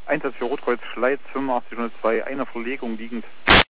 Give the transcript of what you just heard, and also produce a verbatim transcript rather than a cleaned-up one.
Einsatz für Rotkreuz Schleiz fünfundachtzig null zwei, einer Verlegung liegend.